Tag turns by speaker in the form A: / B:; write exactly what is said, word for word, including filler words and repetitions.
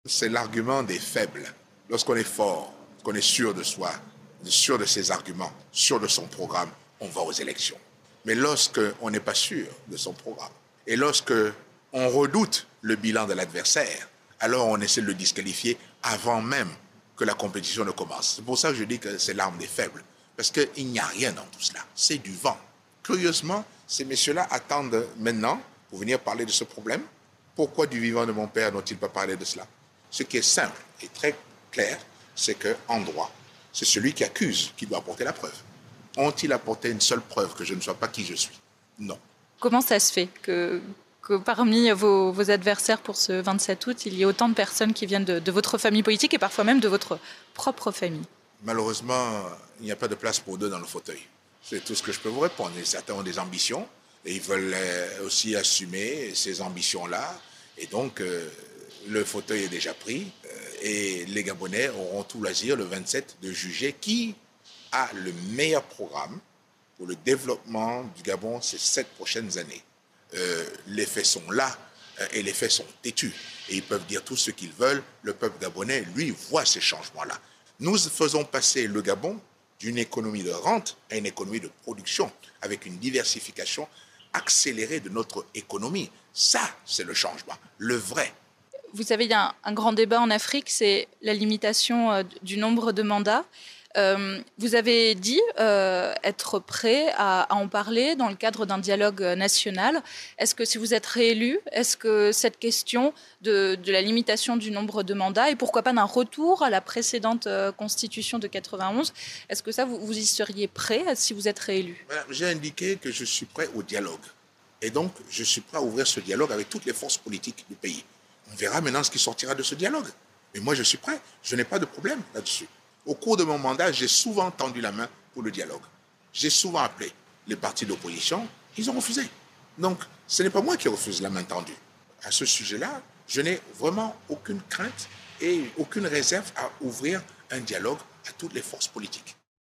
A: C'est l'argument des faibles. Lorsqu'on est fort, qu'on est sûr de soi, sûr de ses arguments, sûr de son programme, on va aux élections. Mais lorsqu'on n'est pas sûr de son programme et lorsqu'on redoute le bilan de l'adversaire, alors on essaie de le disqualifier avant même que la compétition ne commence. C'est pour ça que je dis que c'est l'arme des faibles. Parce qu'il n'y a rien dans tout cela. C'est du vent. Curieusement, ces messieurs-là attendent maintenant pour venir parler de ce problème. Pourquoi du vivant de mon père n'ont-ils pas parlé de cela? Ce qui est simple et très clair, c'est qu'en droit, c'est celui qui accuse qui doit apporter la preuve. Ont-ils apporté une seule preuve que je ne sois pas qui je suis? Non.
B: Comment ça se fait que, que parmi vos, vos adversaires pour ce vingt-sept août, il y ait autant de personnes qui viennent de, de votre famille politique et parfois même de votre propre famille?
A: Malheureusement, il n'y a pas de place pour deux dans le fauteuil. C'est tout ce que je peux vous répondre. Certains ont des ambitions et ils veulent aussi assumer ces ambitions-là. Et donc, euh, le fauteuil est déjà pris euh, et les Gabonais auront tout loisir le vingt-sept de juger qui a le meilleur programme pour le développement du Gabon ces sept prochaines années. Euh, les faits sont là euh, et les faits sont têtus. Et ils peuvent dire tout ce qu'ils veulent. Le peuple gabonais, lui, voit ces changements-là. Nous faisons passer le Gabon d'une économie de rente à une économie de production, avec une diversification accélérée de notre économie. Ça, c'est le changement, le vrai.
B: Vous savez, il y a un, un grand débat en Afrique, c'est la limitation euh, du nombre de mandats. Euh, vous avez dit euh, être prêt à, à en parler dans le cadre d'un dialogue national. Est-ce que si vous êtes réélu, est-ce que cette question de, de la limitation du nombre de mandats et pourquoi pas d'un retour à la précédente euh, constitution de quatre-vingt-onze, est-ce que ça, vous, vous y seriez prêt si vous êtes réélu?
A: Voilà, j'ai indiqué que je suis prêt au dialogue. Et donc, je suis prêt à ouvrir ce dialogue avec toutes les forces politiques du pays. On verra maintenant ce qui sortira de ce dialogue. Mais moi, je suis prêt. Je n'ai pas de problème là-dessus. Au cours de mon mandat, j'ai souvent tendu la main pour le dialogue. J'ai souvent appelé les partis d'opposition, ils ont refusé. Donc, ce n'est pas moi qui refuse la main tendue. À ce sujet-là, je n'ai vraiment aucune crainte et aucune réserve à ouvrir un dialogue à toutes les forces politiques.